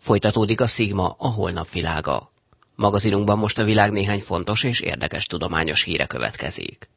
Folytatódik a Szigma, a holnap világa. Magazinunkban most a világ néhány fontos és érdekes tudományos híre következik.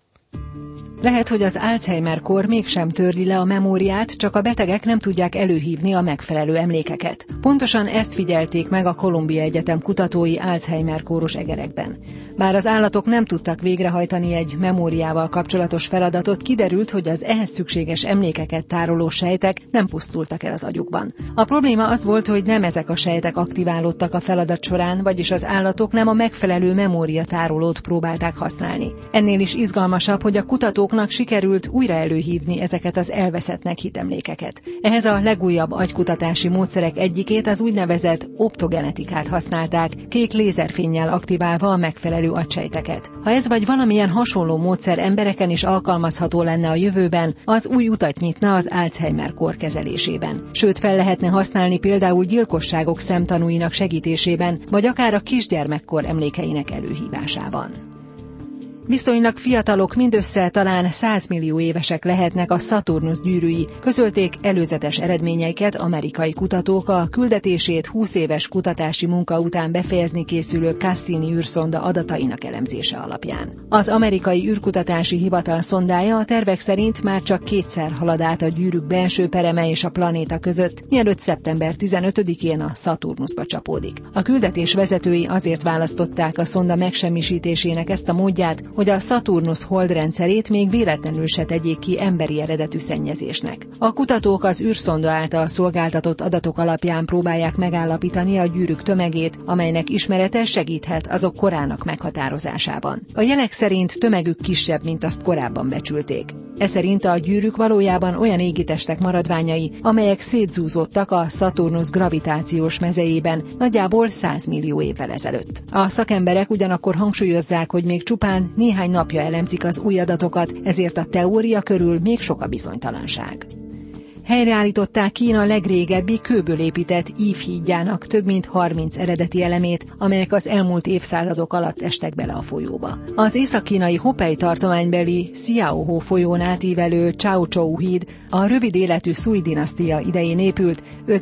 Lehet, hogy az Alzheimer-kór mégsem törli le a memóriát, csak a betegek nem tudják előhívni a megfelelő emlékeket. Pontosan ezt figyelték meg a Columbia Egyetem kutatói Alzheimer-kóros egerekben. Bár az állatok nem tudtak végrehajtani egy memóriával kapcsolatos feladatot, kiderült, hogy az ehhez szükséges emlékeket tároló sejtek nem pusztultak el az agyukban. A probléma az volt, hogy nem ezek a sejtek aktiválódtak a feladat során, vagyis az állatok nem a megfelelő memóriatárolót próbálták használni. Ennél is izgalmasabb, hogy a kutatóknak sikerült újra előhívni ezeket az elveszettnek hitt emlékeket. Ehhez a legújabb agykutatási módszerek egyikét, az úgynevezett optogenetikát használták, kék lézerfénnyel aktiválva a megfelelő agysejteket. Ha ez vagy valamilyen hasonló módszer embereken is alkalmazható lenne a jövőben, az új utat nyitna az Alzheimer-kór kezelésében. Sőt, fel lehetne használni például gyilkosságok szemtanúinak segítésében, vagy akár a kisgyermekkor emlékeinek előhívásában. Viszonylag fiatalok, mindössze talán 100 millió évesek lehetnek a Szaturnusz gyűrűi, közölték előzetes eredményeiket amerikai kutatók a küldetését 20 éves kutatási munka után befejezni készülő Cassini űrszonda adatainak elemzése alapján. Az amerikai űrkutatási hivatal szondája a tervek szerint már csak kétszer halad át a gyűrűk belső pereme és a planéta között, mielőtt szeptember 15-én a Szaturnuszba csapódik. A küldetés vezetői azért választották a szonda megsemmisítésének ezt a módját, hogy a Szaturnusz holdrendszerét még véletlenül se tegyék ki emberi eredetű szennyezésnek. A kutatók az űrszonda által szolgáltatott adatok alapján próbálják megállapítani a gyűrűk tömegét, amelynek ismerete segíthet azok korának meghatározásában. A jelek szerint tömegük kisebb, mint azt korábban becsülték. Eszerint a gyűrűk valójában olyan égitestek maradványai, amelyek szétzúzódtak a Szaturnusz gravitációs mezejében nagyjából 100 millió évvel ezelőtt. A szakemberek ugyanakkor hangsúlyozzák, hogy még csupán néhány napja elemzik az új adatokat, ezért a teória körül még sok a bizonytalanság. Helyreállították Kína legrégebbi kőből épített ívhídjának több mint 30 eredeti elemét, amelyek az elmúlt évszázadok alatt estek bele a folyóba. Az észak-kínai Hopei tartománybeli Xiaohou folyón átívelő Chaozhou híd a rövid életű Szui dinasztia idején épült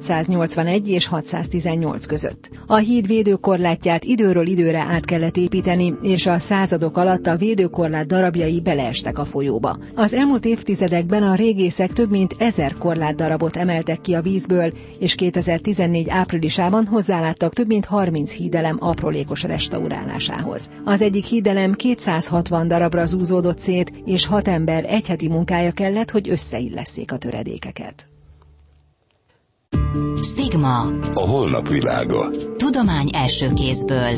581 és 618 között. A híd védőkorlátját időről időre át kellett építeni, és a századok alatt a védőkorlát darabjai beleestek a folyóba. Az elmúlt évtizedekben a régészek több mint 1000 korlátdarabot emeltek ki a vízből, és 2014 áprilisában hozzáláttak több mint 30 hídelem aprólékos restaurálásához. Az egyik hídelem 260 darabra zúzódott szét, és 6 ember egy heti munkája kellett, hogy összeillesszék a töredékeket. Szigma. A holnap világa. Tudomány első kézből.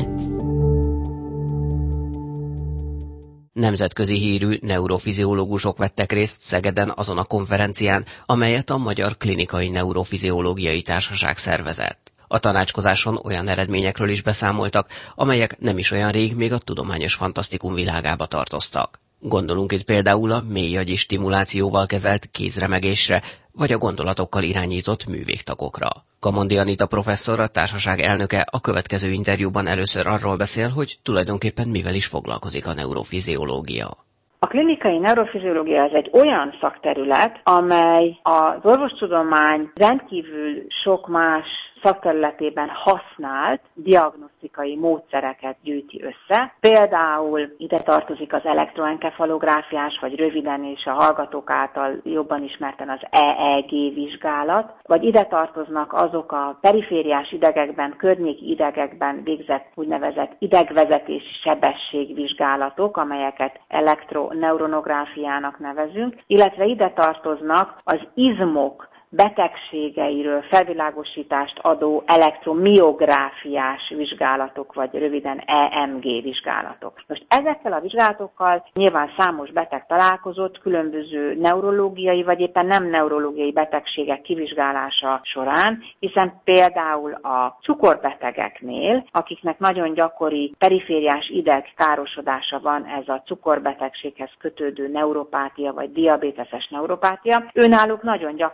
Nemzetközi hírű neurofiziológusok vettek részt Szegeden azon a konferencián, amelyet a Magyar Klinikai Neurofiziológiai Társaság szervezett. A tanácskozáson olyan eredményekről is beszámoltak, amelyek nem is olyan rég még a tudományos fantasztikum világába tartoztak. Gondolunk itt például a mélyagyi stimulációval kezelt kézremegésre, vagy a gondolatokkal irányított művégtagokra. Kamondi Anita professzor, a társaság elnöke a következő interjúban először arról beszél, hogy tulajdonképpen mivel is foglalkozik a neurofiziológia. A klinikai neurofiziológia az egy olyan szakterület, amely az orvostudomány rendkívül sok más szakterületében használt diagnosztikai módszereket gyűjti össze. Például ide tartozik az elektroenkefalográfiás, vagy röviden és a hallgatók által jobban ismerten az EEG vizsgálat, vagy ide tartoznak azok a perifériás idegekben, környéki idegekben végzett úgynevezett idegvezetési sebességvizsgálatok, amelyeket elektroneuronográfiának nevezünk, illetve ide tartoznak az izmok betegségeiről felvilágosítást adó elektromiográfiás vizsgálatok, vagy röviden EMG vizsgálatok. Most ezekkel a vizsgálatokkal nyilván számos beteg találkozott különböző neurológiai, vagy éppen nem neurológiai betegségek kivizsgálása során, hiszen például a cukorbetegeknél, akiknek nagyon gyakori perifériás ideg károsodása van, ez a cukorbetegséghez kötődő neuropátia, vagy diabéteses neuropátia, őnáluk nagyon gyakran végezik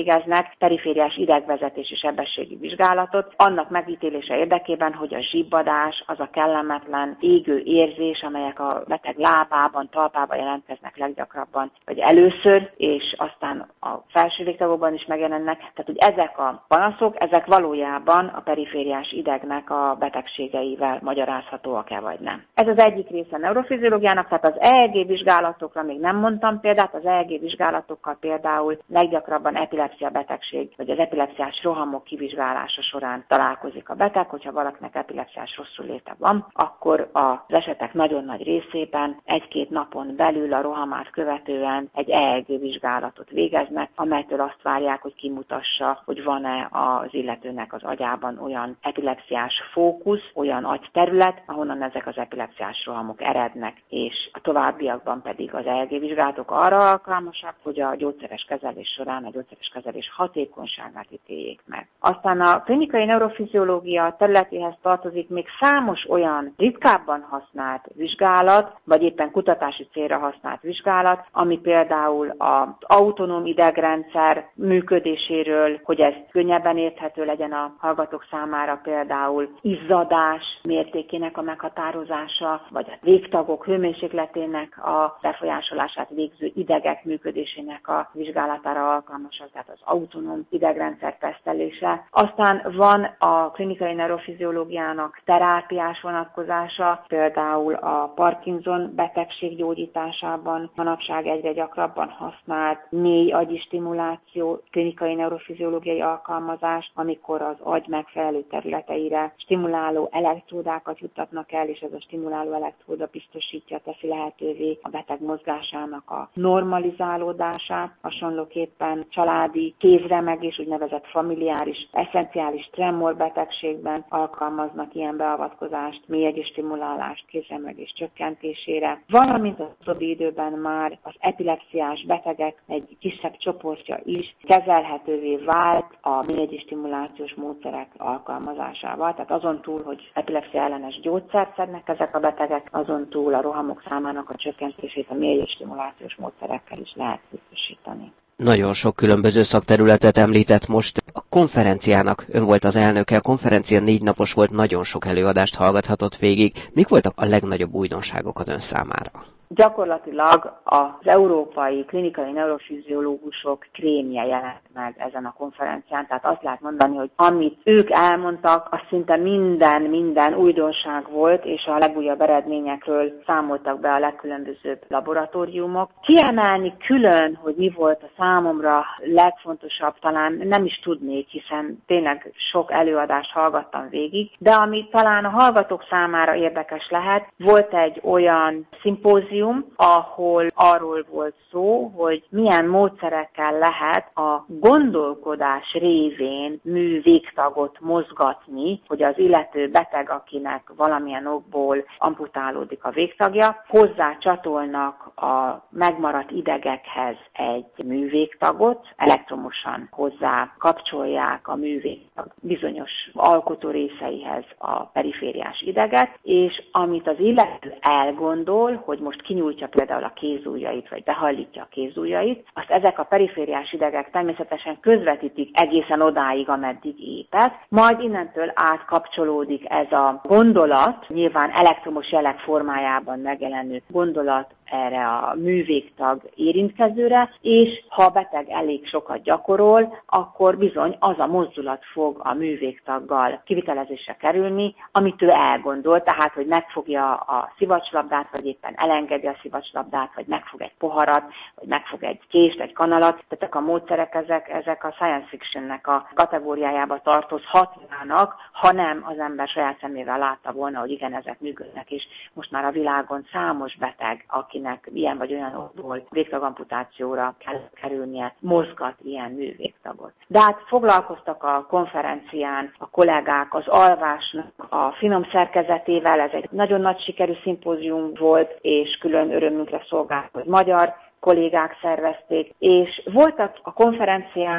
végeznek perifériás idegvezetési sebességi vizsgálatot, annak megítélése érdekében, hogy a zsibbadás, az a kellemetlen égő érzés, amelyek a beteg lábában, talpában jelentkeznek leggyakrabban, vagy először, és aztán a felső végtagokban is megjelennek. Tehát, hogy ezek a panaszok, ezek valójában a perifériás idegnek a betegségeivel magyarázhatóak-e vagy nem. Ez az egyik része a neurofiziológiának, tehát az EEG vizsgálatokra még nem mondtam példát, az EEG vizsgálatokkal például leggyakrabban epilepszia betegség, vagy az epilepsziás rohamok kivizsgálása során találkozik a beteg, hogyha valakinek epilepsziás rosszuléte van, akkor az esetek nagyon nagy részében 1-2 napon belül a rohamát követően egy EEG vizsgálatot végeznek, amelytől azt várják, hogy kimutassa, hogy van-e az illetőnek az agyában olyan epilepsziás fókusz, olyan agyterület, ahonnan ezek az epilepsziás rohamok erednek, és a továbbiakban pedig az EEG vizsgálatok arra alkalmasak, hogy a gyógyszeres kezelés során a gyógyszeres kezelés hatékonyságát ítéljék meg. Aztán a klinikai neurofiziológia területéhez tartozik még számos olyan ritkábban használt vizsgálat, vagy éppen kutatási célra használt vizsgálat, ami például az autonóm idegrendszer működéséről, hogy ez könnyebben érthető legyen a hallgatók számára, például izzadás mértékének a meghatározása, vagy a végtagok hőmérsékletének a befolyásolását végző idegek működésének a vizsgálatára alkalmasak, tehát az autonóm idegrendszer tesztelése. Aztán van a klinikai neurofiziológiának terápiás vonatkozása, például a Parkinson betegség gyógyításában manapság egyre gyakrabban használt mély agyi stimuláció, klinikai neurofiziológiai alkalmazás, amikor az agy megfelelő területeire stimuláló elektródákat juttatnak el, és ez a stimuláló elektróda biztosítja, teszi lehetővé a beteg mozgásának a normalizálódását. Hasonlóképpen családi kézremegés, úgynevezett familiáris, eszenciális tremor betegségben alkalmaznak ilyen beavatkozást, mélyegyi stimulálást, kézremegés csökkentésére, valamint az utóbbi időben már az epilepsziás betegek egy kisebb csoportja is kezelhetővé vált a mélyegyi stimulációs módszerek alkalmazásával. Tehát azon túl, hogy epilepszia ellenes gyógyszert szednek ezek a betegek, azon túl a rohamok számának a csökkentését a mélyegyi stimulációs módszerekkel is lehet biztosítani. Nagyon sok különböző szakterületet említett most. A konferenciának ön volt az elnöke, a konferencia 4 napos volt, nagyon sok előadást hallgathatott végig. Mik voltak a legnagyobb újdonságok az ön számára? Gyakorlatilag az európai klinikai neurofiziológusok krémje jelent meg ezen a konferencián, tehát azt lehet mondani, hogy amit ők elmondtak, az szinte minden újdonság volt, és a legújabb eredményekről számoltak be a legkülönbözőbb laboratóriumok. Kiemelni külön, hogy mi volt a számomra legfontosabb, talán nem is tudnék, hiszen tényleg sok előadást hallgattam végig, de ami talán a hallgatók számára érdekes lehet, volt egy olyan szimpózium, ahol arról volt szó, hogy milyen módszerekkel lehet a gondolkodás révén művégtagot mozgatni, hogy az illető beteg, akinek valamilyen okból amputálódik a végtagja, hozzá csatolnak a megmaradt idegekhez egy művégtagot, elektromosan hozzá kapcsolják a művégtag bizonyos alkotó részeihez a perifériás ideget, és amit az illető elgondol, hogy most kinyújtja például a kézujjait, vagy behajlítja a kézujjait, azt ezek a perifériás idegek természetesen közvetítik egészen odáig, ameddig éped, majd innentől átkapcsolódik ez a gondolat, nyilván elektromos jelek formájában megjelenő gondolat erre a művégtag érintkezőre, és ha a beteg elég sokat gyakorol, akkor bizony az a mozdulat fog a művégtaggal kivitelezésre kerülni, amit ő elgondol, tehát hogy megfogja a szivacslabdát, vagy éppen elengedi a szivacslabdát, vagy megfog egy poharat, vagy megfog egy kést, egy kanalat. Tehát a módszerek ezek a science fictionnek a kategóriájába tartozhatnának, ha nem az ember saját szemével látta volna, hogy igen, ezek működnek, és most már a világon számos beteg, akinek ilyen vagy olyan okból végtagamputációra kell kerülnie, mozgat ilyen művégtagot. De hát foglalkoztak a konferencián a kollégák az alvásnak a finom szerkezetével, ez egy nagyon nagy sikerű szimpózium volt, és külön örömünkre szolgált, hogy magyar kollégák szervezték, és voltak a konferencián a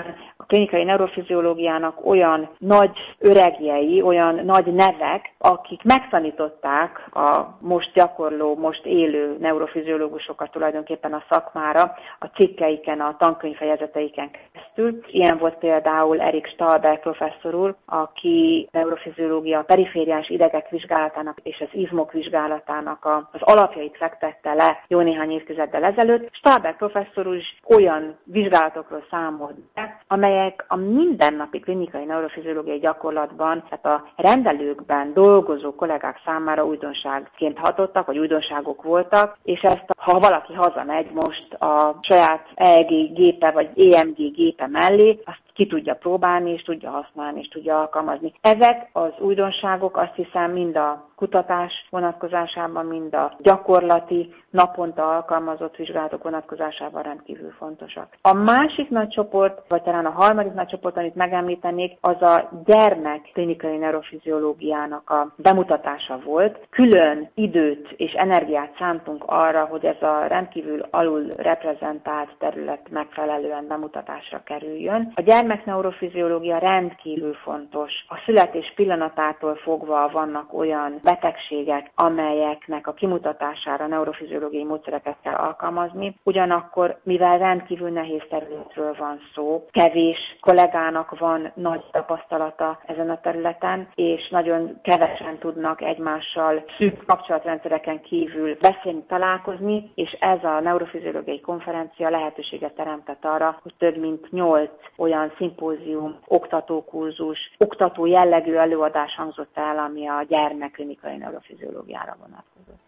klinikai neurofiziológiának olyan nagy öregjei, olyan nagy nevek, akik megtanították a most gyakorló, most élő neurofiziológusokat tulajdonképpen a szakmára, a cikkeiken, a tankönyvfejezeteiken keresztül. Ilyen volt például Erik Stahlberg professzor úr, aki neurofiziológia perifériás idegek vizsgálatának és az izmok vizsgálatának az alapjait fektette le jó néhány évtizeddel ezelőtt. Stahlberg professzor úr is olyan vizsgálatokról számolt be, amelyek a mindennapi klinikai neurofiziológiai gyakorlatban, tehát a rendelőkben dolgozó kollégák számára újdonságként hatottak, vagy újdonságok voltak, és ezt, ha valaki hazamegy most a saját EEG gépe, vagy EMG gépe mellé, azt ki tudja próbálni, és tudja használni, és tudja alkalmazni. Ezek az újdonságok, azt hiszem, mind a kutatás vonatkozásában, mind a gyakorlati, naponta alkalmazott vizsgálatok vonatkozásában rendkívül fontosak. A másik nagy csoport, vagy talán a harmadik nagy csoport, amit megemlítenék, az a gyermek klinikai neurofiziológiának a bemutatása volt. Külön időt és energiát szántunk arra, hogy ez a rendkívül alul reprezentált terület megfelelően bemutatásra kerüljön. A gyermekneurofiziológia rendkívül fontos. A születés pillanatától fogva vannak olyan betegségek, amelyeknek a kimutatására neurofiziológiai módszereket kell alkalmazni. Ugyanakkor, mivel rendkívül nehéz területről van szó, kevés kollégának van nagy tapasztalata ezen a területen, és nagyon kevesen tudnak egymással szűk kapcsolatrendszereken kívül beszélni, találkozni, és ez a neurofiziológiai konferencia lehetőséget teremtett arra, hogy több mint 8 olyan szimpózium, oktatókurzus, oktató jellegű előadás hangzott el, ami a gyermekklinikai neurofiziológiára vonatkozott.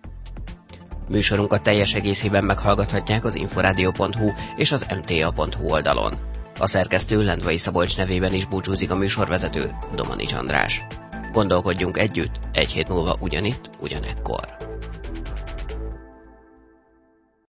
Műsorunkat teljes egészében meghallgathatják az inforádió.hu és az mta.hu oldalon. A szerkesztő Lendvai Szabolcs nevében is búcsúzik a műsorvezető, Domanics András. Gondolkodjunk együtt, egy hét múlva ugyanitt, ugyanekkor.